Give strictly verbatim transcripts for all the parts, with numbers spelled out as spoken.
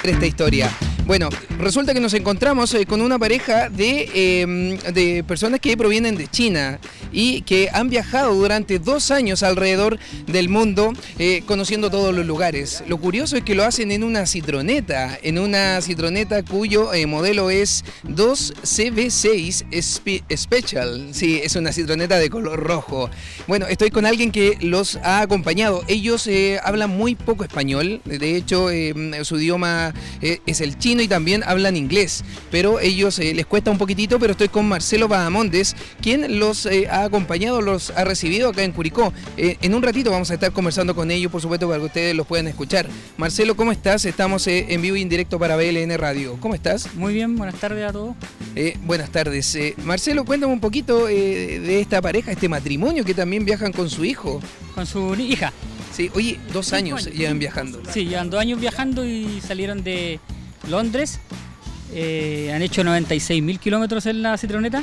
esta historia. Bueno, resulta que nos encontramos eh, con una pareja de, eh, de personas que provienen de China y que han viajado durante dos años alrededor del mundo eh, conociendo todos los lugares. Lo curioso es que lo hacen en una citroneta, en una citroneta cuyo eh, modelo es dos C V seis Special. Sí, es una citroneta de color rojo. Bueno, estoy con alguien que los ha acompañado. Ellos eh, hablan muy poco español, de hecho eh, su idioma eh, es el chino y también hablan inglés, pero ellos eh, les cuesta un poquitito, pero estoy con Marcelo Bahamondes, quien los eh, ha acompañado, los ha recibido acá en Curicó. Eh, en un ratito vamos a estar conversando con ellos, por supuesto, para que ustedes los puedan escuchar. Marcelo, ¿cómo estás? Estamos eh, en vivo y en directo para B L N Radio. ¿Cómo estás? Muy bien, buenas tardes a todos. Eh, buenas tardes. Eh, Marcelo, cuéntame un poquito eh, de esta pareja, este matrimonio que también viajan con su hijo. Con su hija. Sí, oye, dos años llevan viajando. Sí, llevan dos años viajando y salieron de Londres. Eh, han hecho noventa y seis mil kilómetros en la citroneta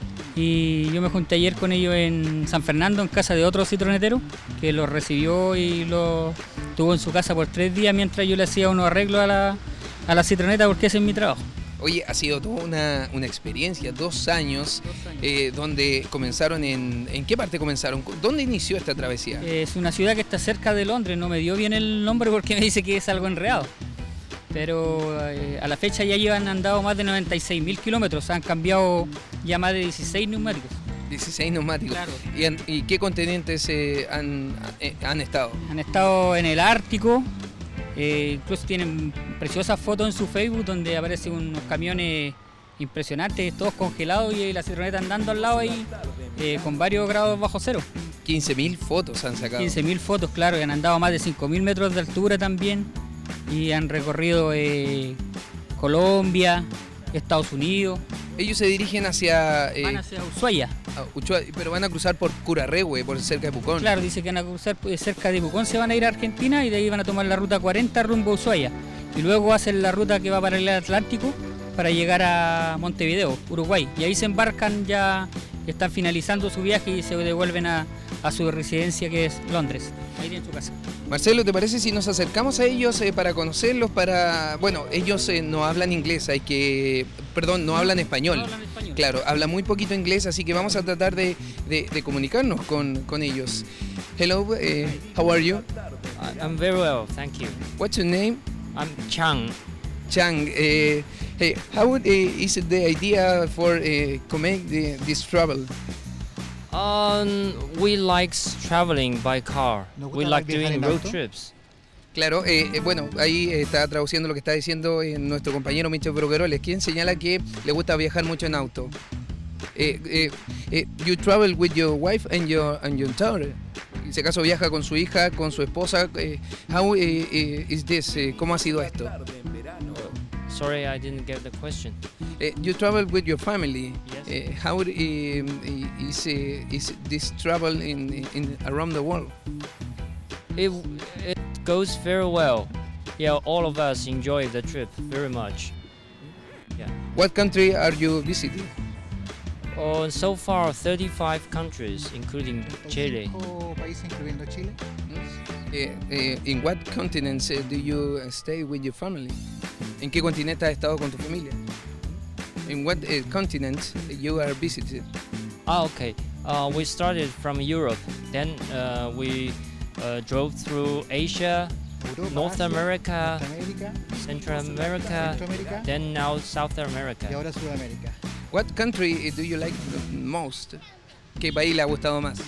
y yo me junté ayer con ellos en San Fernando, en casa de otro citronetero que los recibió y los tuvo en su casa por tres días mientras yo le hacía unos arreglos a la, a la citroneta, porque ese es mi trabajo. Oye, ha sido toda una, una experiencia, dos años, dos años. Eh, donde comenzaron en... ¿En qué parte comenzaron? ¿Dónde inició esta travesía? Es una ciudad que está cerca de Londres, no me dio bien el nombre porque me dice que es algo enredado. Pero eh, a la fecha ya llevan andado más de noventa y seis mil kilómetros, han cambiado ya más de dieciséis neumáticos. dieciséis neumáticos. Claro. ¿Y, han, y qué continentes eh, han, eh, han estado? Han estado en el Ártico. Eh, incluso tienen preciosas fotos en su Facebook donde aparecen unos camiones impresionantes, todos congelados y la citroneta andando al lado ahí eh, con varios grados bajo cero. quince mil fotos han sacado. quince mil fotos, claro, y han andado más de cinco mil metros de altura también y han recorrido eh, Colombia, Estados Unidos. Ellos se dirigen hacia... Eh, van hacia Ushuaia. Ushuaia, pero van a cruzar por Curarrehue, por cerca de Pucón. Claro, dice que van a cruzar cerca de Pucón, se van a ir a Argentina y de ahí van a tomar la ruta cuarenta rumbo a Ushuaia. Y luego hacen la ruta que va para el Atlántico para llegar a Montevideo, Uruguay. Y ahí se embarcan ya, están finalizando su viaje y se devuelven a, a su residencia que es Londres. Ahí tienen su casa. Marcelo, ¿te parece si nos acercamos a ellos eh, para conocerlos? Para Bueno, ellos eh, no hablan inglés, hay que... Perdón, no hablan español. No hablan español. Claro, hablan muy poquito inglés, así que vamos a tratar de, de, de comunicarnos con, con ellos. Hello, uh, how are you? I'm very well, thank you. What's your name? I'm Chang. Chang, uh, hey, how uh, is it the idea for uh, coming the, this travel? Um, we like traveling by car. We like doing road trips. Claro, eh, eh, bueno, ahí está traduciendo lo que está diciendo eh, nuestro compañero Michel Broqueroles, quien señala que le gusta viajar mucho en auto. Eh, eh, eh, you travel with your wife and your and your daughter. En ese caso viaja con su hija, con su esposa. Eh, how eh, eh, is this? Eh, ¿Cómo ha sido esto? Sorry, I didn't get the question. Uh, you travel with your family. Yes. Uh, how um, is uh, is this travel in, in around the world? It it goes very well. Yeah, all of us enjoy the trip very much. Yeah. What country are you visiting? Oh, so far thirty-five countries, including Chile. Países incluyendo Chile. Uh, uh, in what continents uh, do you stay with your family? ¿En qué continente has estado con tu familia? In what uh, continent you are visited? Ah, okay. Uh, we started from Europe, then uh, we uh, drove through Asia, Europa, North Asia, America, Norteamérica, Central America, Centroamérica, then now South y America. ahora Sudamérica. What country do you like the most? ¿Qué país le ha gustado más?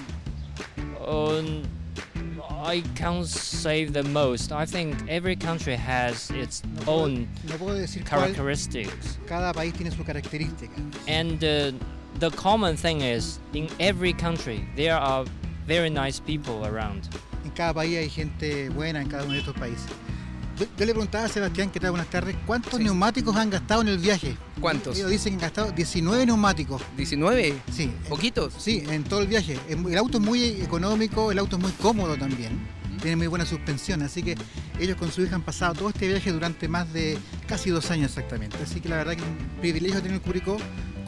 Um, I can't say the most. I think every country has its No puedo, own no puedo decir cuál, characteristics. cada país tiene su característica. And uh, the common thing is, in every country, there are very nice people around. En cada país hay gente buena en cada uno de estos países. Yo, yo le preguntaba a Sebastián, que tal, buenas tardes, ¿cuántos Sí. neumáticos han gastado en el viaje? ¿Cuántos? Ellos dicen que han gastado diecinueve neumáticos. ¿diecinueve? Sí. ¿Poquitos? Sí, en todo el viaje. El auto es muy económico, el auto es muy cómodo también. Tiene muy buena suspensión, así que ellos con su hija han pasado todo este viaje durante más de casi dos años exactamente. Así que la verdad que es un privilegio tener Curicó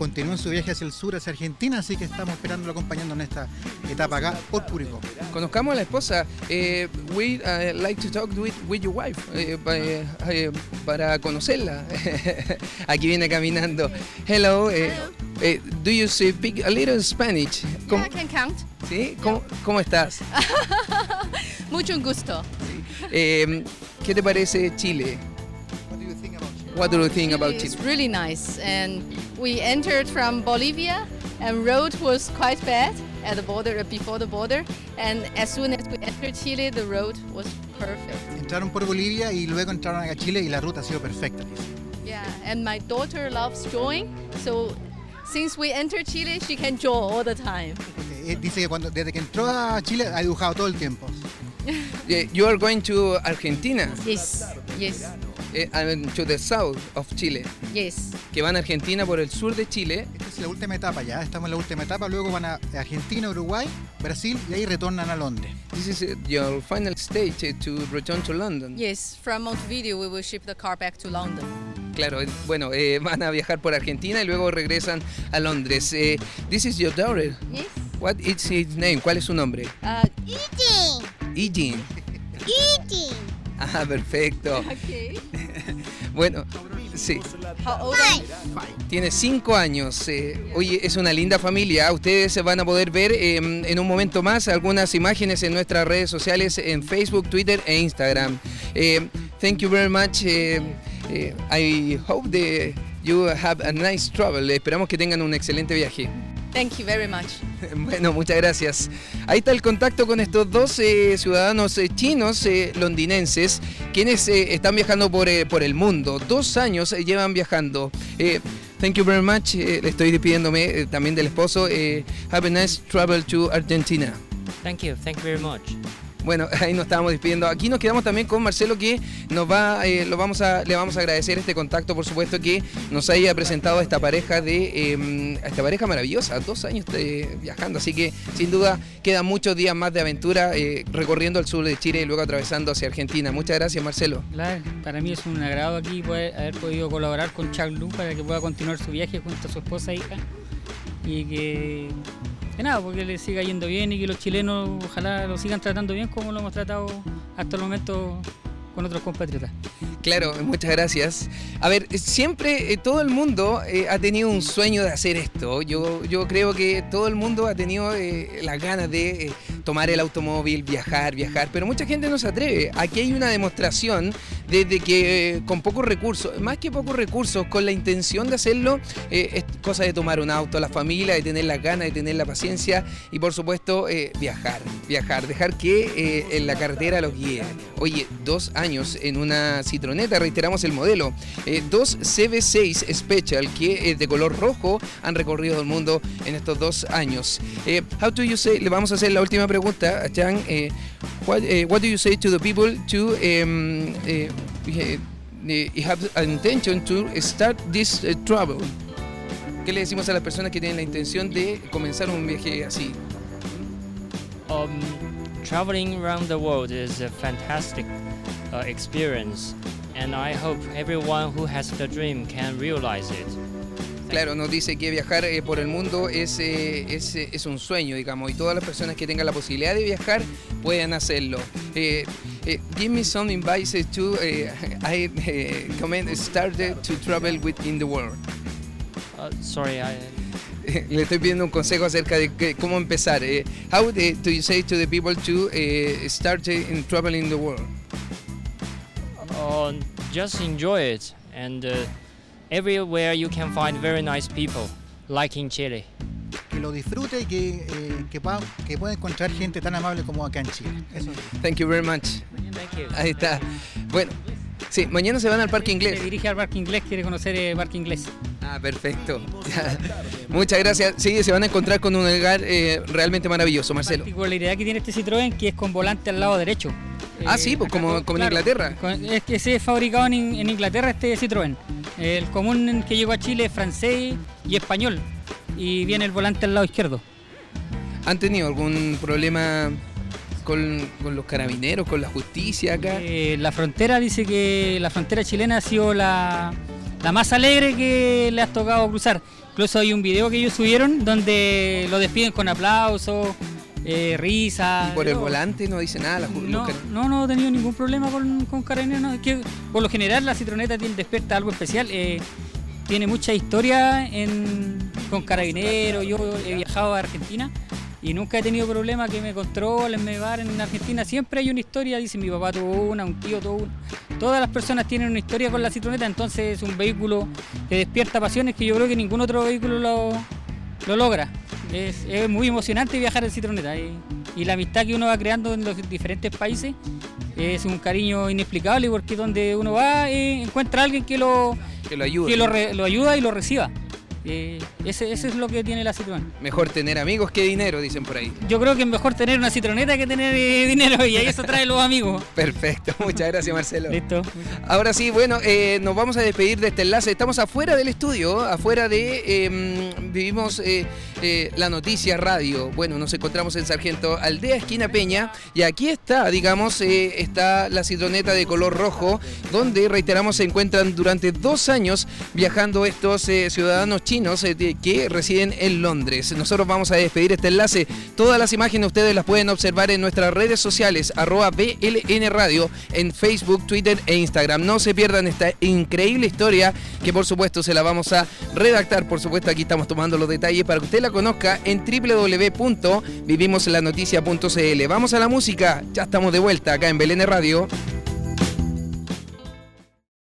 continúen su viaje hacia el sur, hacia Argentina, así que estamos esperándolo acompañando en esta etapa acá por Curicó. Conozcamos a la esposa. Eh, we uh, like to talk with, with your wife eh, pa- eh, para conocerla. Aquí viene caminando. Hello. eh, eh, do you speak a little Spanish? ¿Cómo, Yeah, I can count. ¿sí? ¿Cómo, cómo estás? Mucho gusto. Eh, ¿Qué te parece Chile? What do you think about Chile is Chile? really nice, and we entered from Bolivia, and road was quite bad at the border, before the border, and as soon as we entered Chile, the road was perfect. Entraron por Bolivia y luego entraron a Chile y la ruta ha sido perfecta. Yeah, and my daughter loves drawing, so since we entered Chile, she can draw all the time. Porque, eh, dice que cuando, desde que entró a Chile ha dibujado todo el tiempo. Eh, you are going to Argentina, Yes, yes, eh, and to the south of Chile. yes. Que van a Argentina por el sur de Chile. Esta es la última etapa ya, estamos en la última etapa, luego van a Argentina, Uruguay, Brasil y ahí retornan a Londres. This is uh, your final stage uh, to return to London. Yes, from Montevideo, we will ship the car back to London. Claro, eh, bueno, eh, van a viajar por Argentina y luego regresan a Londres. Eh, this is your daughter. Yes. What is his name? ¿Cuál es su nombre? Uh, Eugene. Ah, perfecto. okay. Bueno, sí, How old are you? tiene cinco años. eh, oye, es una linda familia. Ustedes van a poder ver eh, en un momento más algunas imágenes en nuestras redes sociales, en Facebook, Twitter e Instagram. Eh, thank you very much. eh, eh, I hope that you have a nice travel. Esperamos que tengan un excelente viaje. Thank you very much. Bueno, muchas gracias. Ahí está el contacto con estos dos eh, ciudadanos eh, chinos eh, londinenses, quienes eh, están viajando por, eh, por el mundo. Dos años eh, llevan viajando. Eh, thank you very much. Eh, estoy despidiéndome eh, también del esposo. Eh, have a nice travel to Argentina. Thank you, thank you very much. Bueno, ahí nos estábamos despidiendo. Aquí nos quedamos también con Marcelo, que nos va, eh, lo vamos a, le vamos a agradecer este contacto, por supuesto, que nos haya presentado a esta pareja de, eh, a esta pareja maravillosa, dos años eh, viajando. Así que sin duda quedan muchos días más de aventura eh, recorriendo el sur de Chile y luego atravesando hacia Argentina. Muchas gracias, Marcelo. Claro, para mí es un agrado aquí poder haber podido colaborar con Chuck Lu para que pueda continuar su viaje junto a su esposa e hija. Y que, que nada, porque le siga yendo bien y que los chilenos ojalá lo sigan tratando bien como lo hemos tratado hasta el momento con otros compatriotas. Claro, muchas gracias. A ver, siempre eh, todo el mundo eh, ha tenido un sueño de hacer esto. Yo, yo creo que todo el mundo ha tenido eh, las ganas de eh, tomar el automóvil, viajar, viajar, pero mucha gente no se atreve. Aquí hay una demostración de, de que eh, con pocos recursos, más que pocos recursos, con la intención de hacerlo, eh, es cosa de tomar un auto, la familia, de tener las ganas, de tener la paciencia y por supuesto eh, viajar, viajar, dejar que eh, en la carretera los guíe. Oye, dos años en una Citroneta, reiteramos el modelo, eh, dos C B seis Special que eh, de color rojo han recorrido el mundo en estos dos años. Eh, how do you say, le vamos a hacer la última pregunta a Chan. Eh, what, eh, what do you say to the people to um, eh, eh, have an intention to start this uh, travel? ¿Qué le decimos a las personas que tienen la intención de comenzar un viaje así? Um, traveling around the world is a fantastic uh, experience, and I hope everyone who has the dream can realize it. Claro, nos dice que viajar eh, por el mundo es, eh, es, eh, es un sueño, digamos, y todas las personas que tengan la posibilidad de viajar pueden hacerlo. Eh, eh, give me some advice to eh, I eh, comment start to travel within the world. Uh, sorry, I. Le estoy pidiendo un consejo acerca de que, cómo empezar. Eh, how eh, do you say to the people to eh, start eh, in traveling the world? Uh, just enjoy it, and uh, everywhere you can find very nice people, like in Chile. Que lo disfrute y que, eh, que, pueda, que pueda encontrar gente tan amable como acá en Chile. Eso es. Thank you very much. Thank you. Ahí está. Bueno, sí, mañana se van al Parque Inglés. Se dirige al Parque Inglés, quiere conocer el Parque Inglés. Ah, perfecto. Muchas gracias. Sí, se van a encontrar con un lugar eh, realmente maravilloso, La Marcelo. particularidad que tiene este Citroën que es con volante al lado derecho. Ah, Eh, sí, pues acá como, con- como en claro, Inglaterra. con- Es que se es fabricado en, en Inglaterra este Citroën. El común que llegó a Chile es francés y español. Y viene el volante al lado izquierdo. ¿Han tenido algún problema con, con los carabineros, con la justicia acá? Eh, la frontera dice que la frontera chilena ha sido la, la más alegre que le has tocado cruzar. Incluso hay un video que ellos subieron donde lo despiden con aplausos, eh, risas. ¿Y por el todo. volante no dice nada? La, No, no, no he tenido ningún problema con, con Carabineros. No. Es que por lo general la Citroneta tiene, despierta algo especial. Eh, tiene mucha historia en, con Carabineros. Yo he viajado a Argentina y nunca he tenido problema que me controlen, me paren. En Argentina siempre hay una historia. Dice mi papá tuvo una, un tío tuvo una. Todas las personas tienen una historia con la Citroneta, entonces es un vehículo que despierta pasiones que yo creo que ningún otro vehículo lo, lo logra. Es, es muy emocionante viajar en Citroneta y, y la amistad que uno va creando en los diferentes países es un cariño inexplicable porque donde uno va eh, encuentra a alguien que lo, que lo ayuda, que lo, re, lo ayuda y lo reciba. Eh, ese, ese es lo que tiene la Citroën. Mejor tener amigos que dinero, dicen por ahí. Yo creo que es mejor tener una Citroneta que tener eh, dinero y ahí eso trae los amigos. Perfecto, muchas gracias Marcelo. Listo. Ahora sí, bueno, eh, nos vamos a despedir de este enlace. Estamos afuera del estudio, afuera de... Eh, vivimos eh, eh, la noticia radio. Bueno, nos encontramos en Sargento Aldea, esquina Peña, y aquí está, digamos, eh, está la Citroneta de color rojo, donde, reiteramos, se encuentran durante dos años viajando estos eh, ciudadanos chinos eh, que residen en Londres. Nosotros vamos a despedir este enlace. Todas las imágenes ustedes las pueden observar en nuestras redes sociales, arroba B L N Radio, en Facebook, Twitter e Instagram. No se pierdan esta increíble historia que por supuesto se la vamos a redactar. Por supuesto aquí estamos tomando los detalles para que usted la conozca en doble u doble u doble u punto vivimos la noticia punto c l. Vamos a la música, ya estamos de vuelta acá en B L N Radio.